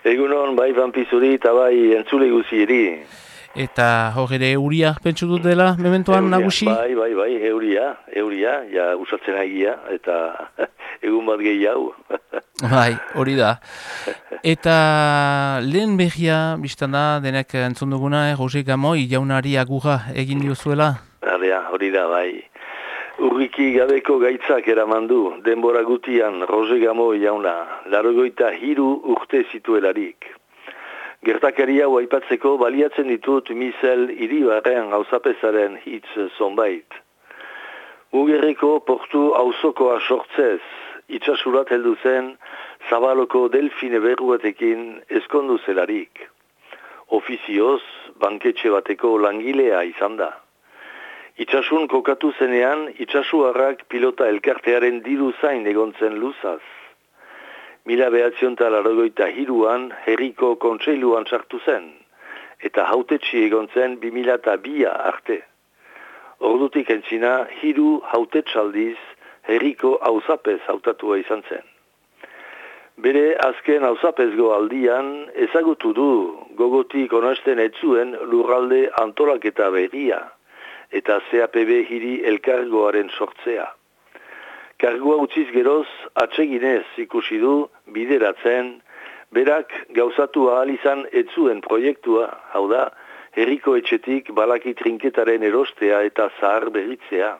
Egunon, bai Pampizuri eta bai entzule guzieri. Eta hor ere euria pentsu dut dela, mementoan nagusi? Bai, euria, ja usatzen agia, eta egun bat gehiago. Bai, hori da. Eta lehen behia, biztanda, denek entzun duguna, Roger Gamoi, jaunari agurra egin diozuela? Hori da, bai. Urriki gabeko gaitzak eraman du, denbora gutian Roger Gamoi jauna, 83 urte zituelarik. Gertakari hau aipatzeko baliatzen ditut Misel Iribarren gauzapezaren hitz zonbait. Mugerreko portu auzokoa sortzez, itsasurat heldu zen Zabaloko delfine berruetekin eskondu zelarik. Ofizioz, banketxe bateko langilea izan da. Itsasun kokatu zenean, itsasuarrak pilota elkartearen diru zain egontzen luzaz. 1983an herriko kontseiluan sartu zen, eta hautetsi egon zen 2002 arte. Ordutik entzina, 3 hautetsaldiz herriko auzapez hautatua izan zen. Bere azken auzapezgo aldian ezagutu du gogotik onesten etzuen lurralde antolaketa berria, eta CAPB hiri elkargoaren sortzea. Kargua utziz geroz, atseginez ikusi du, bideratzen, berak gauzatu ahal izan etzuen proiektua, hau da, herriko etxetik balaki trinketaren erostea eta zahar berritzea.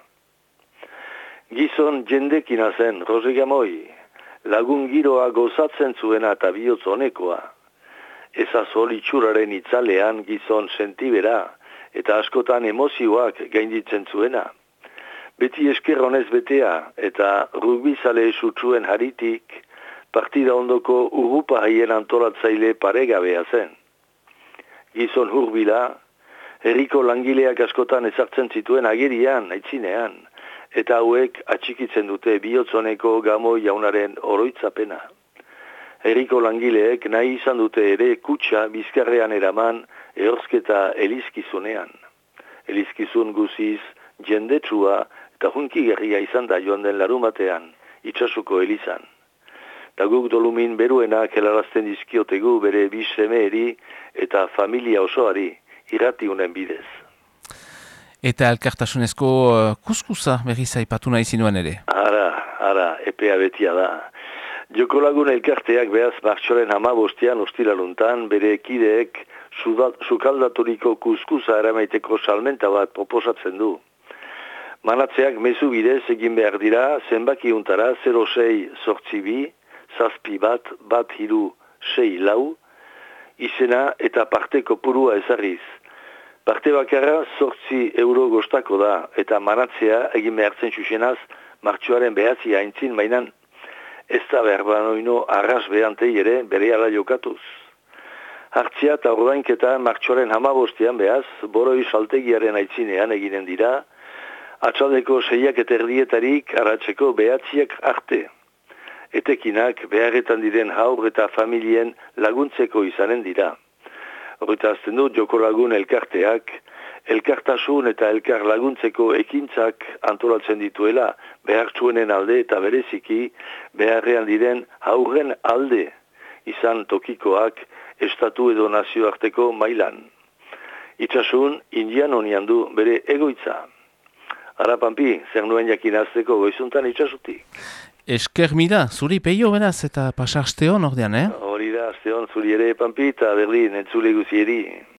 Gizon jendekina zen, Roger Gamoi, lagun giroa gozatzen zuena eta bihotz honekoa. Ezazol itxuraren itzalean gizon sentibera, eta askotan emozioak gainditzen zuena. Beti esker honez betea eta rugbizale sutsuen haritik partida ondoko urrupa haien antolatzaile paregabea zen. Gizon hurbila, herriko langileak askotan ezartzen zituen agerian, aitzinean, eta hauek atxikitzen dute bihotzoneko Gamoi jaunaren oroitzapena. Herriko langileek nahi izan dute ere kutxa bizkarrean eraman ehorzketa elizkizunean. Elizkizun guziz, jendetsua eta hunkigerria izan da joan den larumatean, itsasuko elizan. Ta guk dolumin beruenak helarazten dizkiotegu bere bi semeeri eta familia osoari irratiunen bidez. Eta elkartasunezko kuskusa berriz aipatu nahi zinuen ere? Ara, epea betia da. Joko lagun elkarteak behaz martxoren 15 ostilaluntan bere kideek sukaldaturiko kuskusa eramaiteko salmenta bat proposatzen du. Manatzeak mezu bidez egin behar dira zenbaki untara 06 zortzibi, zazpi bat 3 6 lau, izena eta parte kopurua ezarriz. Parte bakarra 8 euro gostako da eta manatzea egin behartzen xuxenaz martxoaren behatzia aintzin bainan ez da behar banoino arras behantei ere bere ala jokatuz. Hartzia eta ordainketa martxoaren 15 behaz, boroi saltegiaren aitzinean eginen dira, atxaldeko 6 eta erdietarik arratseko behatziak arte. Etekinak beharretan diren haur eta familien laguntzeko izanen dira. Horreta azten dut joko lagun elkarteak, elkartasun eta elkar laguntzeko ekintzak antolatzen dituela behartsuenen alde eta bereziki beharrean diren haurren alde izan tokikoak estatu edo nazioarteko mailan. Itsasun indian honian du bere egoitza. Ara Pampi, zer nuen jakinazteko goizuntan itsasutik. Esker mira, zuri peio beraz eta pasa aste hon ordean, Hori da, aste hon zuri ere Pampi eta berdin entzule guzieri.